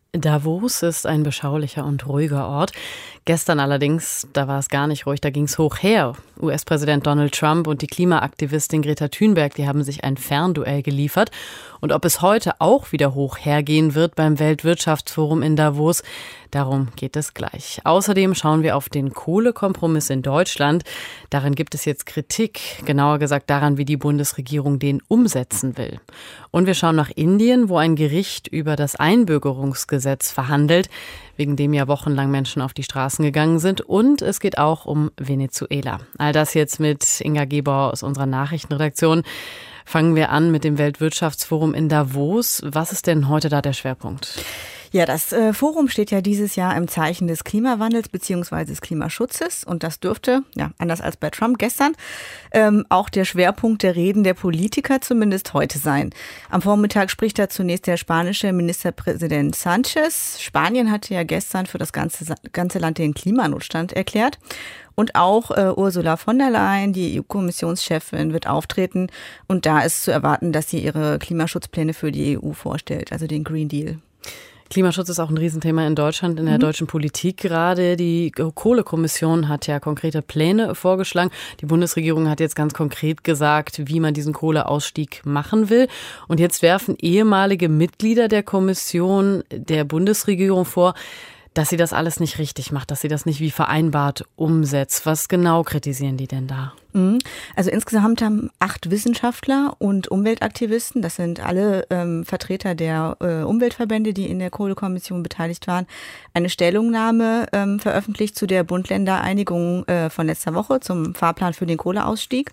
Davos ist ein beschaulicher und ruhiger Ort. Gestern allerdings, da war es gar nicht ruhig, da ging es hoch her. US-Präsident Donald Trump und die Klimaaktivistin Greta Thunberg, die haben sich ein Fernduell geliefert. Und ob es heute auch wieder hoch hergehen wird beim Weltwirtschaftsforum in Davos, darum geht es gleich. Außerdem schauen wir auf den Kohlekompromiss in Deutschland. Darin gibt es jetzt Kritik, genauer gesagt daran, wie die Bundesregierung den umsetzen will. Und wir schauen nach Indien, wo ein Gericht über das Einbürgerungsgesetz verhandelt, wegen dem ja wochenlang Menschen auf die Straßen gegangen sind. Und es geht auch um Venezuela. All das jetzt mit Inga Gebauer aus unserer Nachrichtenredaktion. Fangen wir an mit dem Weltwirtschaftsforum in Davos. Was ist denn heute da der Schwerpunkt? Ja, das Forum steht ja dieses Jahr im Zeichen des Klimawandels bzw. des Klimaschutzes. Und das dürfte, ja, anders als bei Trump gestern, auch der Schwerpunkt der Reden der Politiker zumindest heute sein. Am Vormittag spricht da zunächst der spanische Ministerpräsident Sánchez. Spanien hatte ja gestern für das ganze Land den Klimanotstand erklärt. Und auch Ursula von der Leyen, die EU-Kommissionschefin, wird auftreten. Und da ist zu erwarten, dass sie ihre Klimaschutzpläne für die EU vorstellt, also den Green Deal. Klimaschutz ist auch ein Riesenthema in Deutschland, in der deutschen Politik gerade. Die Kohlekommission hat ja konkrete Pläne vorgeschlagen. Die Bundesregierung hat jetzt ganz konkret gesagt, wie man diesen Kohleausstieg machen will. Und jetzt werfen ehemalige Mitglieder der Kommission der Bundesregierung vor, dass sie das alles nicht richtig macht, dass sie das nicht wie vereinbart umsetzt. Was genau kritisieren die denn da? Also insgesamt haben 8 Wissenschaftler und Umweltaktivisten, das sind alle Vertreter der Umweltverbände, die in der Kohlekommission beteiligt waren, eine Stellungnahme veröffentlicht zu der Bund-Länder-Einigung von letzter Woche zum Fahrplan für den Kohleausstieg.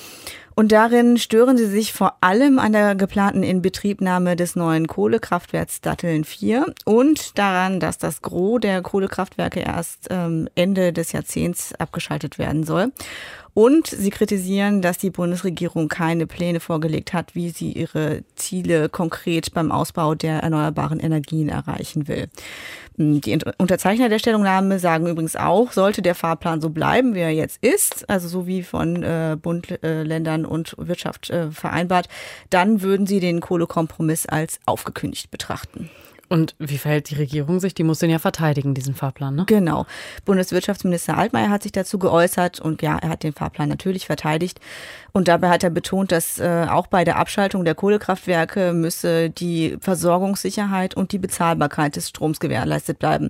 Und darin stören sie sich vor allem an der geplanten Inbetriebnahme des neuen Kohlekraftwerks Datteln 4 und daran, dass das Gros der Kohlekraftwerke erst Ende des Jahrzehnts abgeschaltet werden soll. Und sie kritisieren, dass die Bundesregierung keine Pläne vorgelegt hat, wie sie ihre Ziele konkret beim Ausbau der erneuerbaren Energien erreichen will. Die Unterzeichner der Stellungnahme sagen übrigens auch, sollte der Fahrplan so bleiben, wie er jetzt ist, also so wie von Bund, Ländern und Wirtschaft vereinbart, dann würden sie den Kohlekompromiss als aufgekündigt betrachten. Und wie verhält die Regierung sich? Die muss den ja verteidigen, diesen Fahrplan, ne? Genau. Bundeswirtschaftsminister Altmaier hat sich dazu geäußert und ja, er hat den Fahrplan natürlich verteidigt. Und dabei hat er betont, dass auch bei der Abschaltung der Kohlekraftwerke müsse die Versorgungssicherheit und die Bezahlbarkeit des Stroms gewährleistet bleiben.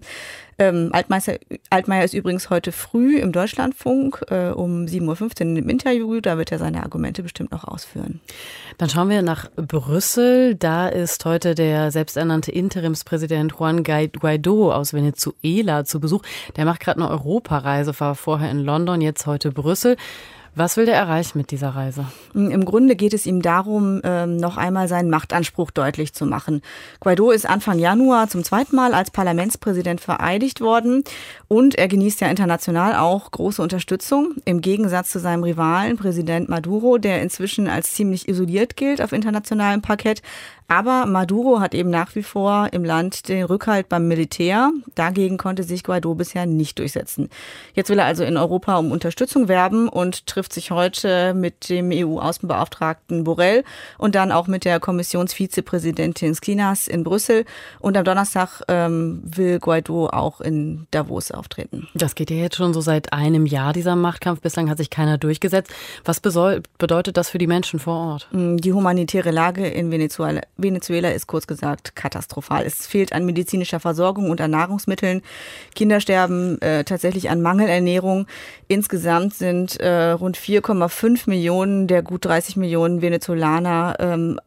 Altmaier ist übrigens heute früh im Deutschlandfunk um 7.15 Uhr im Interview. Da wird er seine Argumente bestimmt noch ausführen. Dann schauen wir nach Brüssel. Da ist heute der selbsternannte Interimspräsident Juan Guaidó aus Venezuela zu Besuch. Der macht gerade eine Europareise, war vorher in London, jetzt heute Brüssel. Was will der erreichen mit dieser Reise? Im Grunde geht es ihm darum, noch einmal seinen Machtanspruch deutlich zu machen. Guaidó ist Anfang Januar zum 2. Mal als Parlamentspräsident vereidigt worden und er genießt ja international auch große Unterstützung, im Gegensatz zu seinem Rivalen, Präsident Maduro, der inzwischen als ziemlich isoliert gilt auf internationalem Parkett. Aber Maduro hat eben nach wie vor im Land den Rückhalt beim Militär. Dagegen konnte sich Guaidó bisher nicht durchsetzen. Jetzt will er also in Europa um Unterstützung werben und trifft sich heute mit dem EU-Außenbeauftragten Borrell und dann auch mit der Kommissionsvizepräsidentin Schinas in Brüssel. Und am Donnerstag will Guaidó auch in Davos auftreten. Das geht ja jetzt schon so seit einem Jahr, dieser Machtkampf. Bislang hat sich keiner durchgesetzt. Was bedeutet das für die Menschen vor Ort? Die humanitäre Lage in Venezuela ist kurz gesagt katastrophal. Es fehlt an medizinischer Versorgung und an Nahrungsmitteln. Kinder sterben tatsächlich an Mangelernährung. Insgesamt sind rund 4,5 Millionen der gut 30 Millionen Venezolaner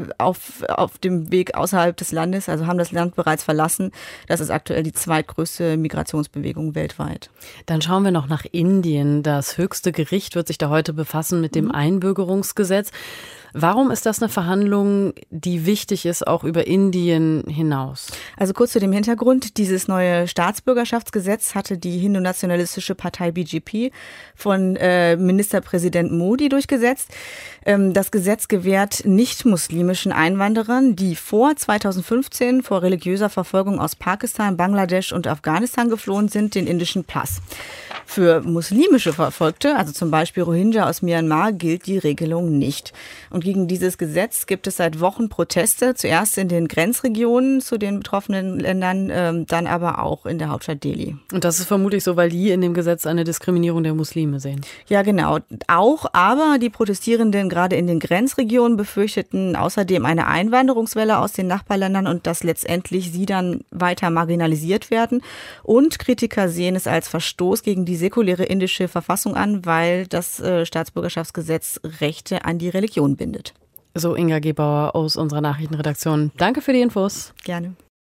auf dem Weg außerhalb des Landes, also haben das Land bereits verlassen. Das ist aktuell die zweitgrößte Migrationsbewegung weltweit. Dann schauen wir noch nach Indien. Das höchste Gericht wird sich da heute befassen mit dem Einbürgerungsgesetz. Warum ist das eine Verhandlung, die wichtig ist, auch über Indien hinaus? Also kurz zu dem Hintergrund. Dieses neue Staatsbürgerschaftsgesetz hatte die hindu-nationalistische Partei BJP von Ministerpräsident Modi durchgesetzt. Das Gesetz gewährt nicht-muslimischen Einwanderern, die vor 2015 vor religiöser Verfolgung aus Pakistan, Bangladesch und Afghanistan geflohen sind, den indischen Pass. Für muslimische Verfolgte, also zum Beispiel Rohingya aus Myanmar, gilt die Regelung nicht. Und gegen dieses Gesetz gibt es seit Wochen Proteste, zuerst in den Grenzregionen zu den betroffenen betroffenen Ländern, dann aber auch in der Hauptstadt Delhi. Und das ist vermutlich so, weil die in dem Gesetz eine Diskriminierung der Muslime sehen. Ja, genau. Auch, aber die Protestierenden gerade in den Grenzregionen befürchteten außerdem eine Einwanderungswelle aus den Nachbarländern und dass letztendlich sie dann weiter marginalisiert werden. Und Kritiker sehen es als Verstoß gegen die säkuläre indische Verfassung an, weil das Staatsbürgerschaftsgesetz Rechte an die Religion bindet. So Inga Gebauer aus unserer Nachrichtenredaktion. Danke für die Infos. Gerne.